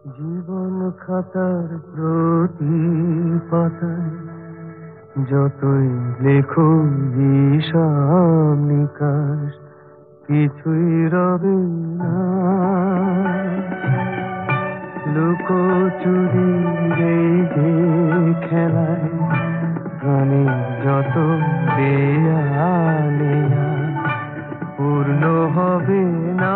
জীবন খাতার প্রতি পাতায় যতই লেখো হিসাব নিকাশ, কিছুই রবে না। লুকোচুরি এই যে খেলায় প্রাণে যত দেয়ালে পূর্ণ হবে না।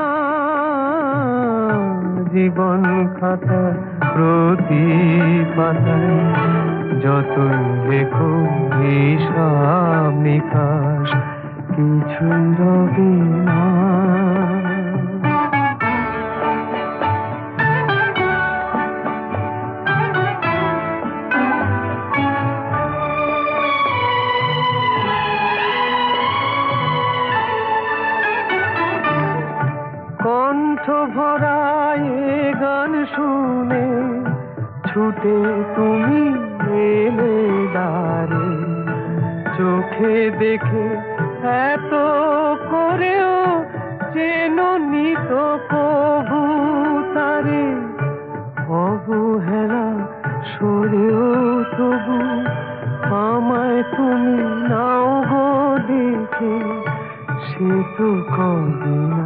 জীবন খাতা প্রতি পাতায় যতই লেখো হিসাব নিকাশ, কিছুই রবে না। কণ্ঠ ভরায় গান শুনে ছুটে তুমি এলে দ্বারে, চোখে দেখে এত করেও চেনো নিত কবু তারে। অবহেলা সরেও তবু আমায় তুমি নাও গো দেখে, সে তো কবে না।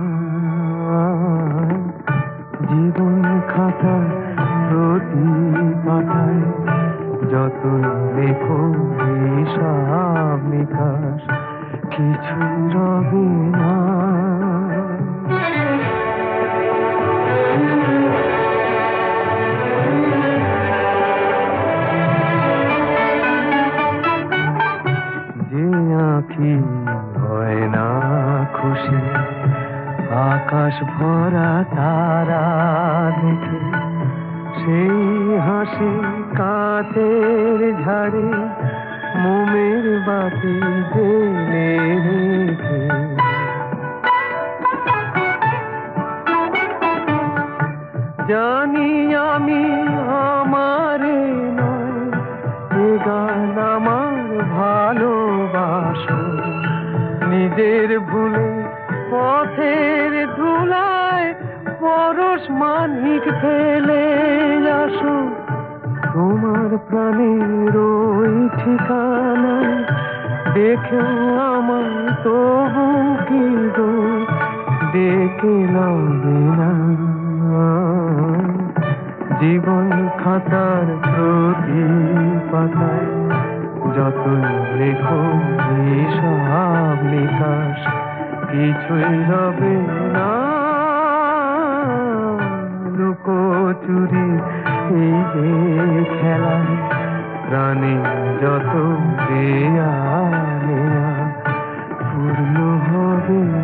জীবন খাতা প্রতি পাতায় যতই লেখো হিসাব নিকাশ, কিছুই রবে না। যে আঁখি হয় না খুশি আকাশ ভরা তারা দেখে, সেই হাসি কাঁচের ঝাড়ে মোমের বাতি জেলে রেখে। জানি আমি আমারে নয়, এ গান আমার ভালোবাসো। নিজের ভুলে পথের ধুলায় পরশ মানিক ফেলে আসো। তোমার প্রাণের ওই ঠিকানায় দেখেও আমার তবু কি গো ডেকে লবে না। জীবন খাতার প্রতি পাতায় যতই লেখো হিসাব নিকাশ, কিছুই রবে না। লুকোচুরি এই যে খেলায় প্রাণে যত দেয়া নেয়া পূর্ণ হবে।